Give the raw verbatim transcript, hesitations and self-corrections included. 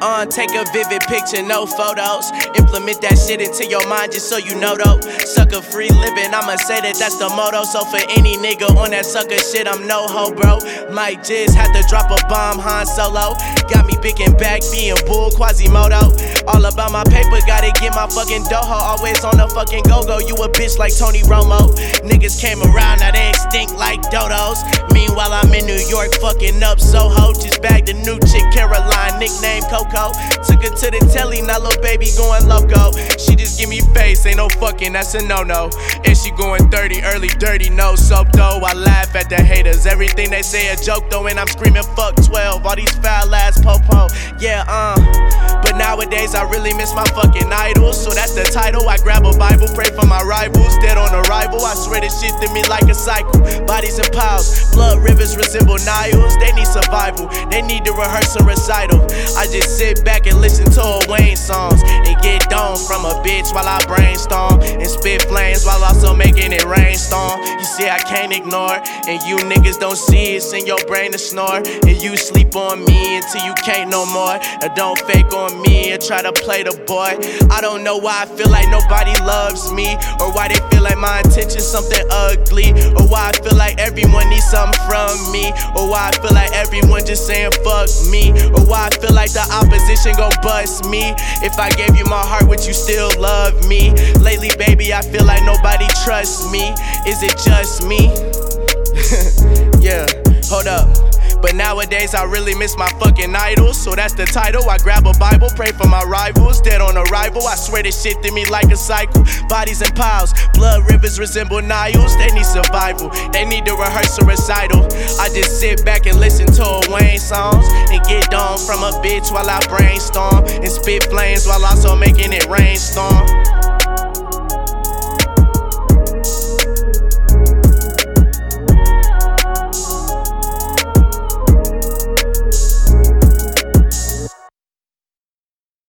Uh, take a vivid picture, no photos. Implement that shit into your mind just so you know though. Sucker free living, I'ma say that that's the motto. So for any nigga on that sucker shit, I'm no ho, bro. Might just have to drop a bomb, Han Solo. Got me big and back, being bull, Quasimodo. All about my paper, gotta get my fucking doho. Always on the fucking go-go, you a bitch like Tony Romo. Niggas came around, now they extinct like dodos. Meanwhile, I'm in New York, fucking up Soho. Just bagged a new chick, Caroline, nickname Coco. Took her to the telly, now little baby going loco. She just give me face, ain't no fucking, that's a no-no. And she going thirty, early dirty, no soap though. I laugh at the haters, everything they say a joke though. And I'm screaming fuck twelve, all these foul ass po-po. Yeah, uh but nowadays I really miss my fucking idols. So that's the title, I grab a Bible, pray for my rivals. Dead on arrival, I swear this shit to me like a cycle. Bodies and piles, blood rivers resemble Niles. They need survival, they need to rehearse a recital. I just sit back and listen to a Wayne songs and get domed from a bitch while I brainstorm and spit flames while also making it rainstorm. You see I can't ignore, and you niggas don't see it, send your brain to snore. And you sleep on me until you can't no more. Or don't fake on me and try to play the boy. I don't know why I feel like nobody loves me, or why they feel like my intention's something ugly, or why I feel like everyone needs something from me, or why I feel like everyone just saying fuck me, or why I feel like the opposition gon' bust me. If I gave you my heart, would you still love me? Lately, baby, I feel like nobody trusts me. Is it just me? Yeah, hold up. But nowadays I really miss my fucking idols. So that's the title, I grab a Bible, pray for my rivals. Dead on arrival, I swear this shit to me like a cycle. Bodies and piles, blood rivers resemble Niles. They need survival, they need to rehearse a recital. I just sit back and listen to a Wayne songs and get domed from a bitch while I brainstorm and spit flames while also making it rainstorm.